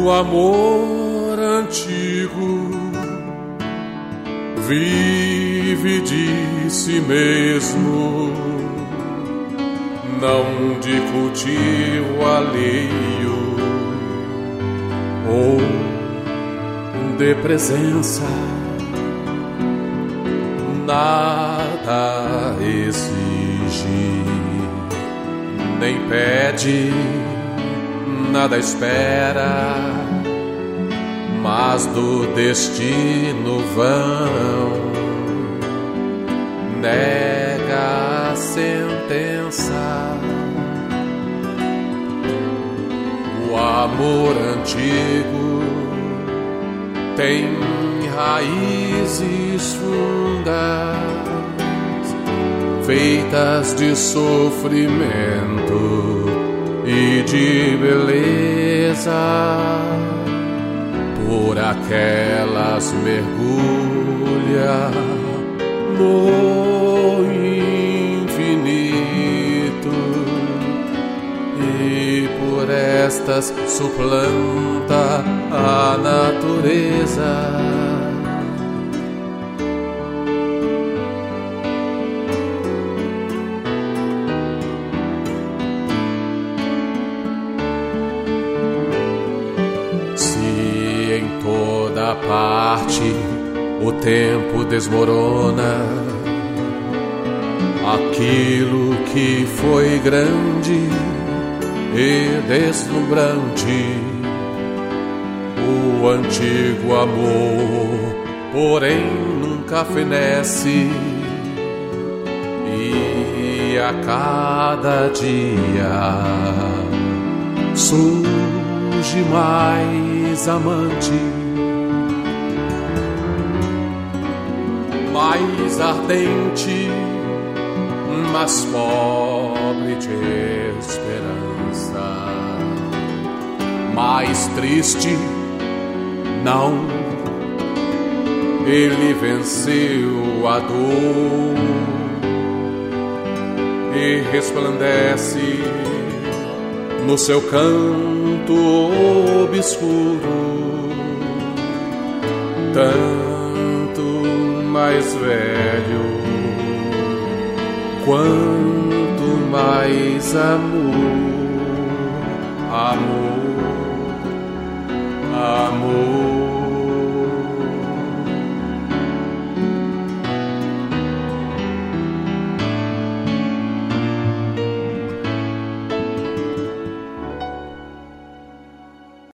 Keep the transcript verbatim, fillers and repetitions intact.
O amor antigo vive de si mesmo, não de cultivo alheio ou de presença. Nada exige, nem pede, nada espera, mas do destino vão nega a sentença. O amor antigo tem raízes fundas, feitas de sofrimento e de beleza. Por aquelas mergulha no infinito, e por estas suplanta a natureza. Em toda parte o tempo desmorona aquilo que foi grande e deslumbrante. O antigo amor, porém, nunca fenece, e a cada dia surge mais amante, mais ardente, mas pobre de esperança, mais triste. Não, ele venceu a dor e resplandece no seu canto obscuro, tanto mais velho quanto mais amor, amor, amor.